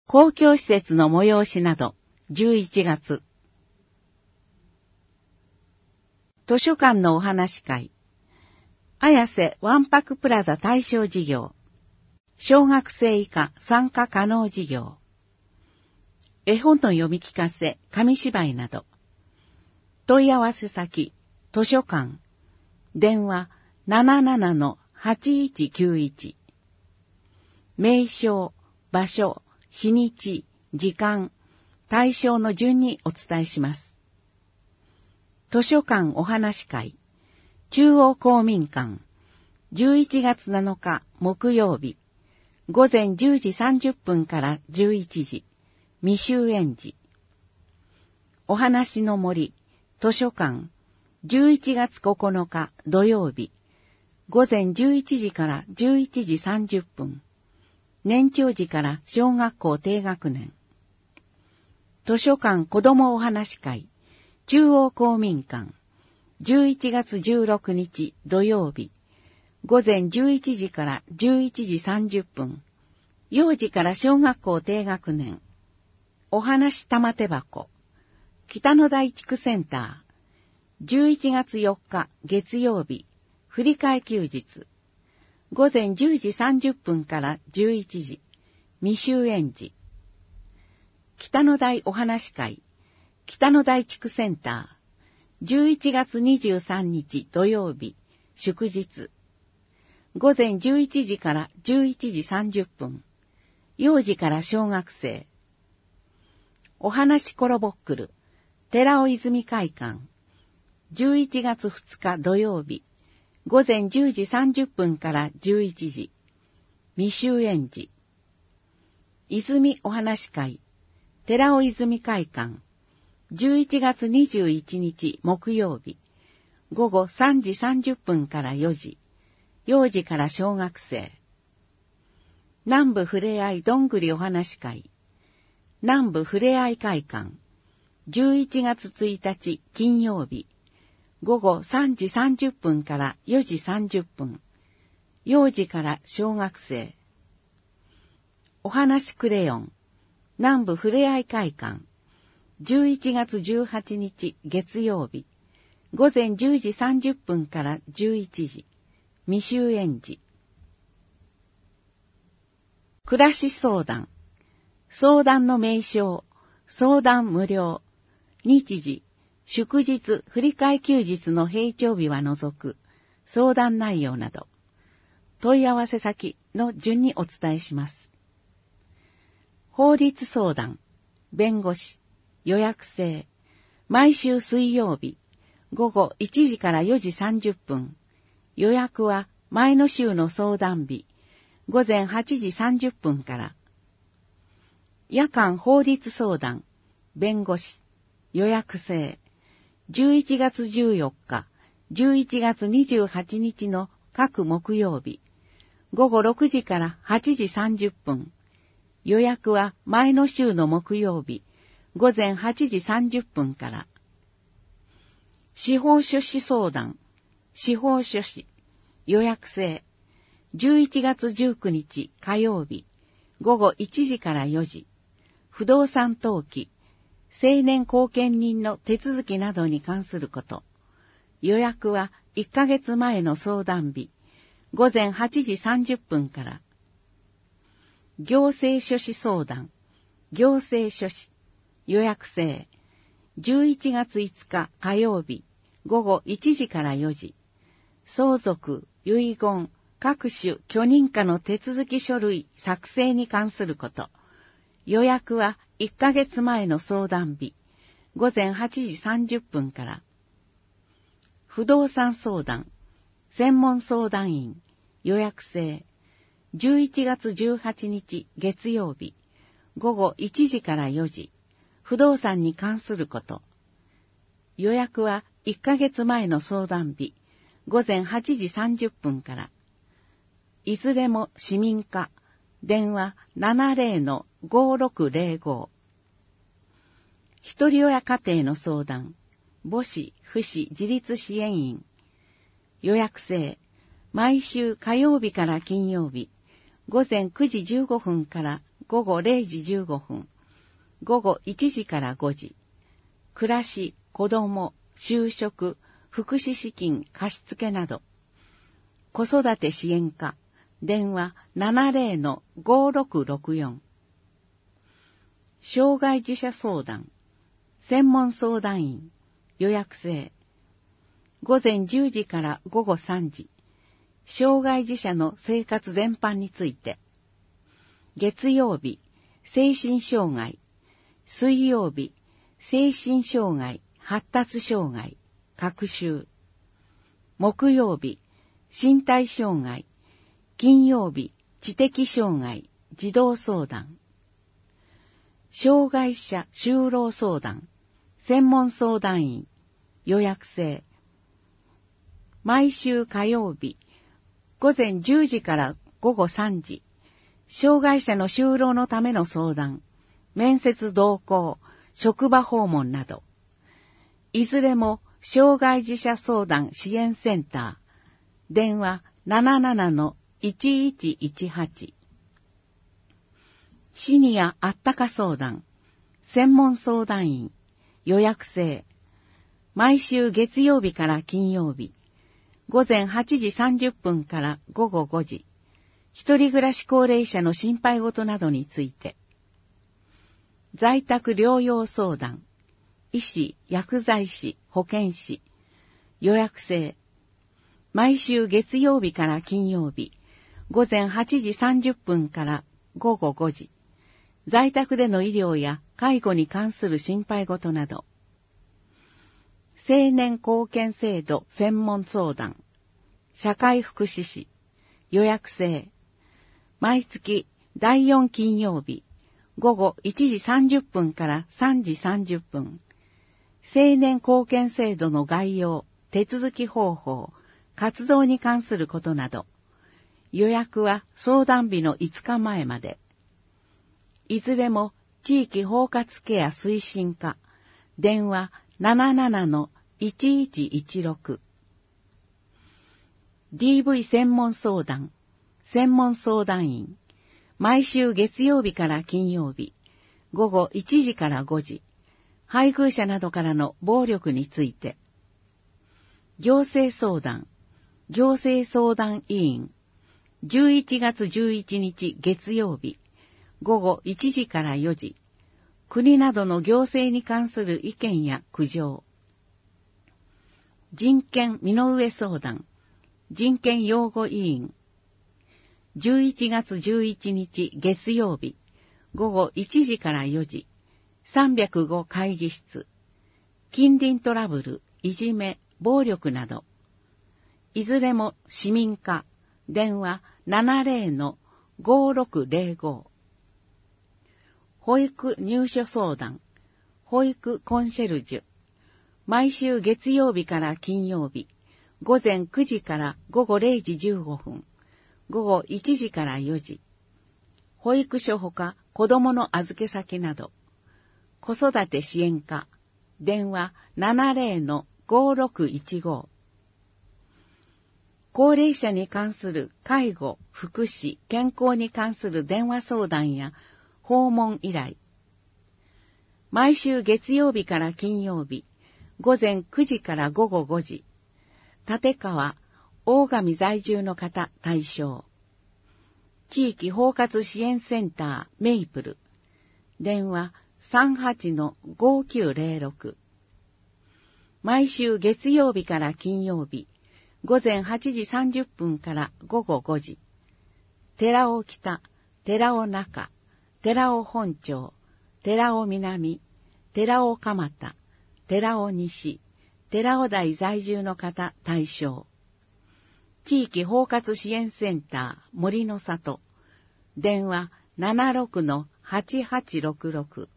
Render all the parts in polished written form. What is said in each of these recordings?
公共施設の催しなど、11月。図書館のお話会。綾瀬わんぱくプラザ対象事業。小学生以下参加可能事業。絵本の読み聞かせ、紙芝居など。問い合わせ先、図書館。電話 77-8191。名称、場所、日にち、時間、対象の順にお伝えします。図書館お話会、中央公民館、11月7日木曜日、午前10時30分から11時、未就園児。お話の森、図書館、11月9日土曜日、午前11時から11時30分、年長児から小学校低学年。図書館子どもお話会、中央公民館、11月16日土曜日、午前11時から11時30分、幼児から小学校低学年。お話玉手箱、北野台地区センター、11月4日月曜日、振り替え休日。午前10時30分から11時、未就園児。北野台お話会、北野台地区センター、11月23日土曜日、祝日。午前11時から11時30分、幼児から小学生。お話コロボックル、寺尾泉会館、11月2日土曜日、午前10時30分から11時、未就園児。泉お話会、寺尾泉会館、11月21日木曜日、午後3時30分から4時、幼児から小学生。南部ふれあいどんぐりお話会、南部ふれあい会館、11月1日金曜日、午後3時30分から4時30分、幼児から小学生。お話クレヨン、南部ふれあい会館、11月18日月曜日、午前10時30分から11時、未就園児。暮らし相談、相談の名称、相談無料、日時、祝日、振り替え休日の平常日は除く、相談内容など、問い合わせ先の順にお伝えします。法律相談、弁護士、予約制、毎週水曜日、午後1時から4時30分、予約は前の週の相談日、午前8時30分から。夜間法律相談、弁護士、予約制、11月14日、11月28日の各木曜日、午後6時から8時30分。予約は前の週の木曜日、午前8時30分から。司法書士相談、司法書士、予約制、11月19日火曜日、午後1時から4時。不動産登記、成年後見人の手続きなどに関すること。予約は1ヶ月前の相談日、午前8時30分から。行政書士相談、行政書士、予約制、11月5日火曜日、午後1時から4時。相続、遺言、各種許認可の手続き書類作成に関すること。予約は1ヶ月前の相談日、午前8時30分から。不動産相談、専門相談員、予約制、11月18日月曜日、午後1時から4時、不動産に関すること。予約は1ヶ月前の相談日、午前8時30分から。いずれも市民課、電話 70-5605。一人親家庭の相談、母子、父子自立支援員。予約制、毎週火曜日から金曜日、午前9時15分から午後0時15分、午後1時から5時、暮らし、子供、就職、福祉資金貸付など、子育て支援課、電話 70-5664。障害児者相談、専門相談員、予約制。午前10時から午後3時、障害児者の生活全般について。月曜日、精神障害。水曜日、精神障害、発達障害、学習。木曜日、身体障害。金曜日、知的障害、児童相談。障害者就労相談、専門相談員、予約制。毎週火曜日、午前10時から午後3時、障害者の就労のための相談、面接同行、職場訪問など、いずれも障害児者相談支援センター、電話 77-1118。シニアあったか相談、専門相談員、予約制。毎週月曜日から金曜日、午前8時30分から午後5時、一人暮らし高齢者の心配事などについて。在宅療養相談、医師、薬剤師、保健師、予約制。毎週月曜日から金曜日、午前8時30分から午後5時、在宅での医療や介護に関する心配事など。青年貢献制度専門相談、社会福祉士、予約制。毎月第4金曜日、午後1時30分から3時30分、青年貢献制度の概要、手続き方法、活動に関することなど、予約は相談日の5日前まで。いずれも地域包括ケア推進課、電話 77-1116。DV 専門相談、専門相談員、毎週月曜日から金曜日、午後1時から5時、配偶者などからの暴力について。行政相談、行政相談委員、11月11日月曜日、午後1時から4時、国などの行政に関する意見や苦情。人権身の上相談、人権擁護委員、11月11日月曜日、午後1時から4時、305会議室、近隣トラブル、いじめ、暴力など、いずれも市民課、電話 70-5605。保育入所相談、保育コンシェルジュ、毎週月曜日から金曜日、午前9時から午後0時15分、午後1時から4時、保育所ほか子供の預け先など、子育て支援課、電話 70-5615。高齢者に関する介護、福祉、健康に関する電話相談や訪問依頼。毎週月曜日から金曜日、午前9時から午後5時、立川、大上在住の方対象。地域包括支援センターメイプル。電話 38-5906。毎週月曜日から金曜日、午前8時30分から午後5時。寺尾北、寺尾中、寺尾本町、寺尾南、寺尾蒲田、寺尾西、寺尾台在住の方対象。地域包括支援センター森の里。電話 76-8866。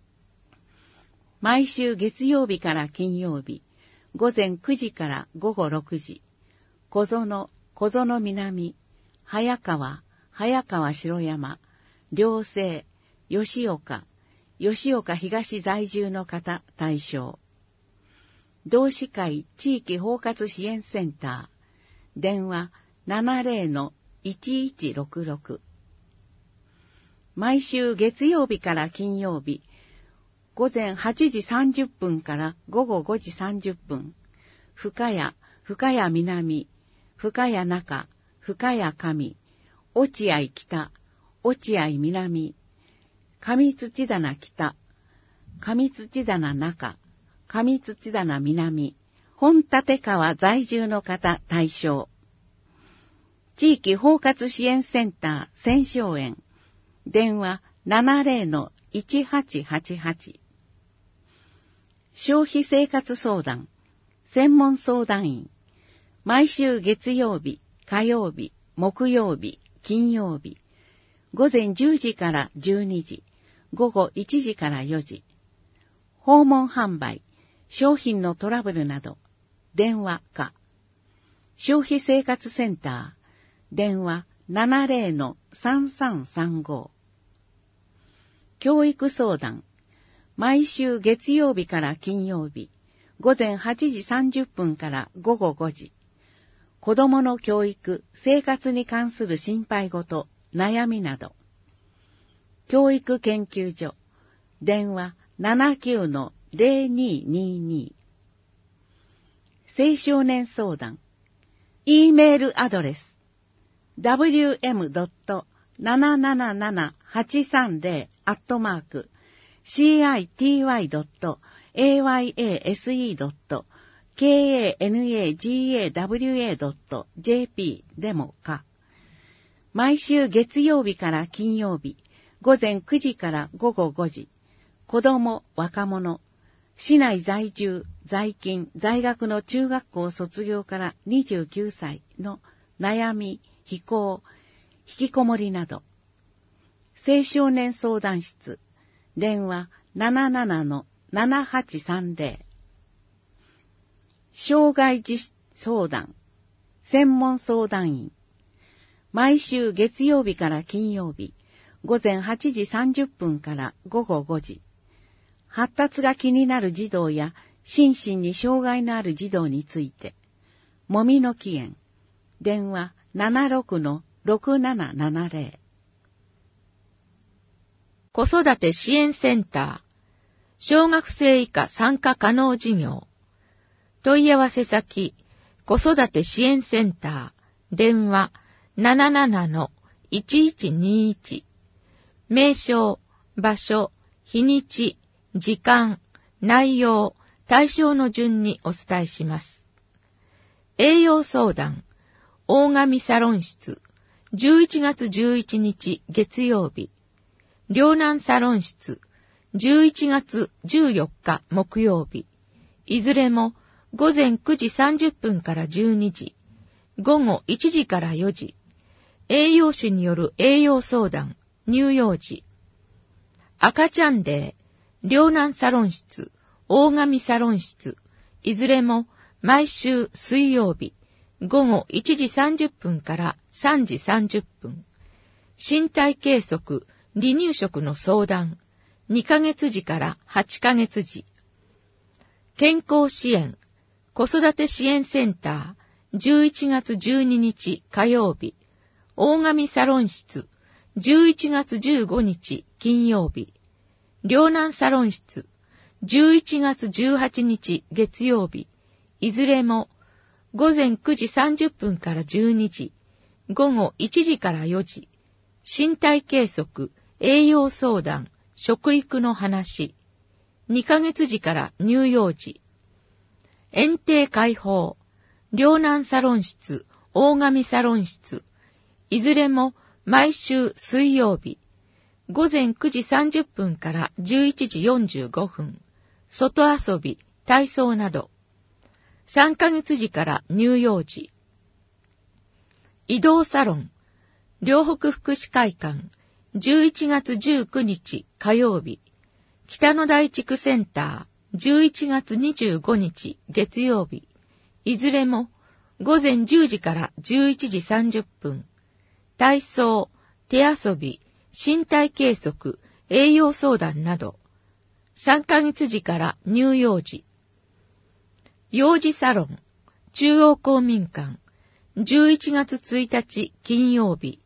毎週月曜日から金曜日、午前9時から午後6時。小園、小園南、早川、早川城山、両西、吉岡、吉岡東在住の方対象。同志会地域包括支援センター、電話 70-1166。 毎週月曜日から金曜日、午前8時30分から午後5時30分、深谷、深谷南、深谷中、深谷上、落合北、落合南、上土棚北、上土棚中、上土棚南、本立川在住の方対象。地域包括支援センター千昌園。電話 70-1888。消費生活相談、専門相談員。毎週月曜日、火曜日、木曜日、金曜日。午前10時から12時、午後1時から4時。訪問販売、商品のトラブルなど、電話か。消費生活センター、電話 70-3335。教育相談、毎週月曜日から金曜日、午前8時30分から午後5時。子供の教育、生活に関する心配事、悩みなど。教育研究所、電話 79-0222。青少年相談、E メールアドレス、www.777-city.ayase.kanaga.jp でもか。毎週月曜日から金曜日、午前9時から午後5時、子供、若者、市内在住、在勤、在学の中学校卒業から29歳の悩み、非行、引きこもりなど。青少年相談室、電話 77-7830。障害児相談、専門相談員。毎週月曜日から金曜日、午前8時30分から午後5時。発達が気になる児童や心身に障害のある児童について、もみの木園、電話 76-6770。 子育て支援センター、小学生以下参加可能事業。問い合わせ先、子育て支援センター、電話 77-1121。名称、場所、日にち、時間、内容、対象の順にお伝えします。栄養相談、大神サロン室、11月11日月曜日。両南サロン室、11月14日木曜日。いずれも午前9時30分から12時、午後1時から4時。栄養士による栄養相談、乳幼児。赤ちゃんデー、両南サロン室、大神サロン室、いずれも毎週水曜日、午後1時30分から3時30分。身体計測、離乳食の相談、2ヶ月時から8ヶ月時。健康支援、子育て支援センター、11月12日火曜日。大神サロン室、11月15日金曜日。両南サロン室、11月18日月曜日。いずれも午前9時30分から12時、午後1時から4時。身体計測、栄養相談、食育の話。2ヶ月時から乳幼児。園庭開放、両南サロン室、大神サロン室。いずれも毎週水曜日。午前9時30分から11時45分。外遊び、体操など。3ヶ月時から乳幼児。移動サロン、両北福祉会館、11月19日火曜日。北野台地区センター、11月25日月曜日。いずれも午前10時から11時30分。体操、手遊び、身体計測、栄養相談など。3ヶ月時から乳幼児。幼児サロン、中央公民館、11月1日金曜日。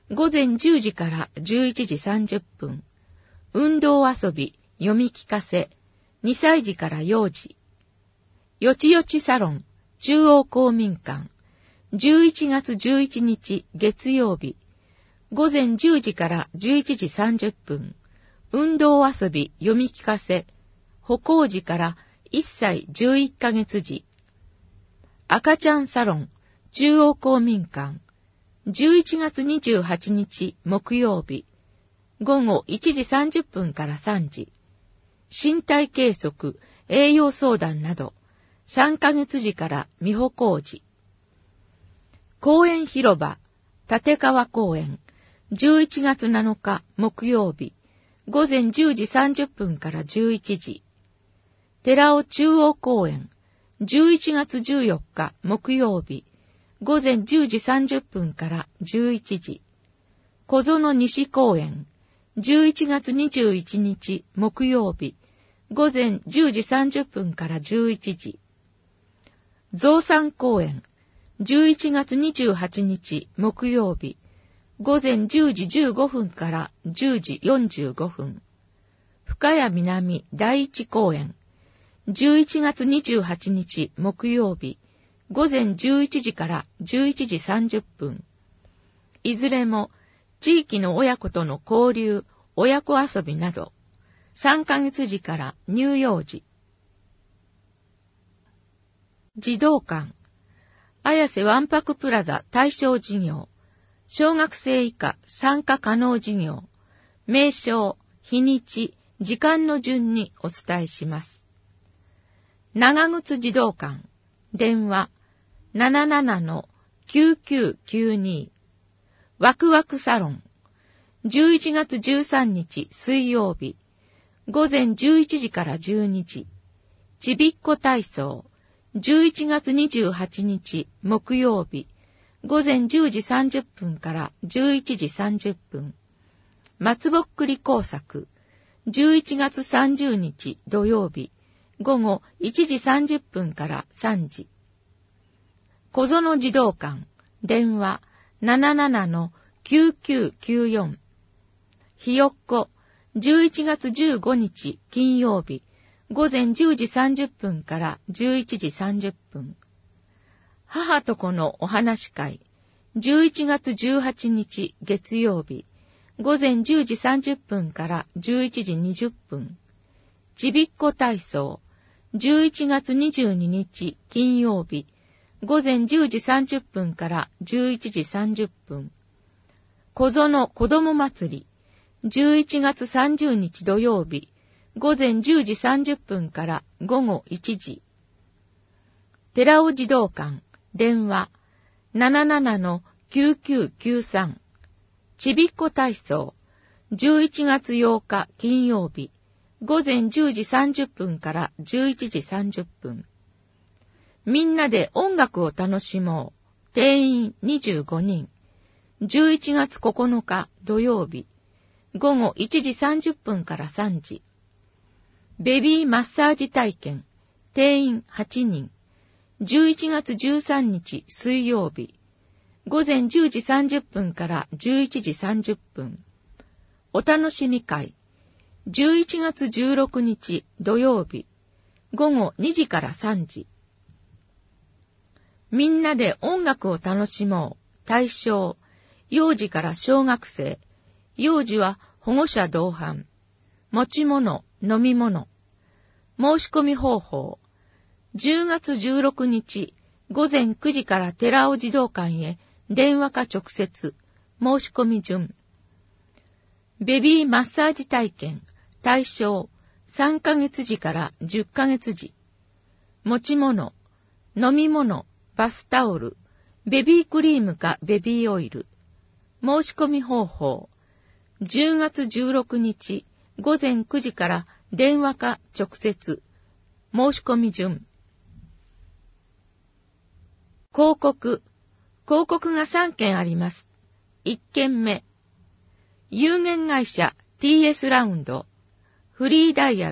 午前10時から11時30分。運動遊び、読み聞かせ、2歳児から幼児。よちよちサロン、中央公民館。11月11日月曜日。午前10時から11時30分。運動遊び、読み聞かせ、歩行児から1歳11ヶ月児。赤ちゃんサロン、中央公民館。11月28日木曜日。午後1時30分から3時。身体計測、栄養相談など、3ヶ月時から未歩行児。公園広場、立川公園。11月7日木曜日。午前10時30分から11時。寺尾中央公園。11月14日木曜日。午前10時30分から11時。小園西公園。11月21日木曜日。午前10時30分から11時。増産公園。11月28日木曜日。午前10時15分から10時45分。深谷南第一公園。11月28日木曜日。午前11時から11時30分。いずれも地域の親子との交流、親子遊びなど、3ヶ月時から乳幼児。児童館。綾瀬わんぱくプラザ対象事業。小学生以下参加可能事業。名称、日にち、時間の順にお伝えします。長靴児童館。電話 77-9992。ワクワクサロン。11月13日水曜日。午前11時から12時。ちびっこ体操。11月28日木曜日。午前10時30分から11時30分。松ぼっくり工作。11月30日土曜日。午後1時30分から3時。小園児童館。電話 77-9994。ひよっこ。11月15日金曜日。午前10時30分から11時30分。母と子のお話会。11月18日月曜日。午前10時30分から11時20分。ちびっこ体操。11月22日金曜日。午前10時30分から11時30分。小園子ども祭り。11月30日土曜日。午前10時30分から午後1時。寺尾児童館。電話 77-9993。ちびっこ体操。11月8日金曜日。午前10時30分から11時30分。みんなで音楽を楽しもう。定員25人。11月9日土曜日。午後1時30分から3時。ベビーマッサージ体験。定員8人。11月13日水曜日。午前10時30分から11時30分。お楽しみ会。11月16日土曜日。午後2時から3時。みんなで音楽を楽しもう。対象。幼児から小学生。幼児は保護者同伴。持ち物、飲み物。申し込み方法。10月16日午前9時から寺尾児童館へ電話か直接。申し込み順。ベビーマッサージ体験。対象。3ヶ月時から10ヶ月時。持ち物。飲み物。バスタオル。ベビークリームかベビーオイル。申し込み方法。10月16日午前9時から電話か直接。申し込み順。広告。広告が3件あります。1件目。有限会社 TS ラウンド。フリーダイヤ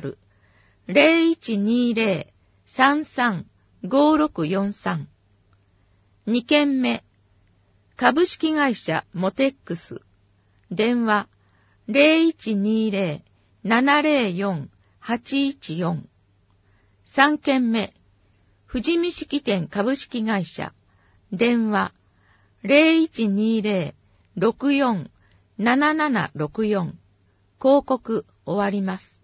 ル。0120-33-5643。2件目。 株式会社モテックス、電話 0120-704-814。3件目、富士見式店株式会社、電話 0120-64-7764。広告終わります。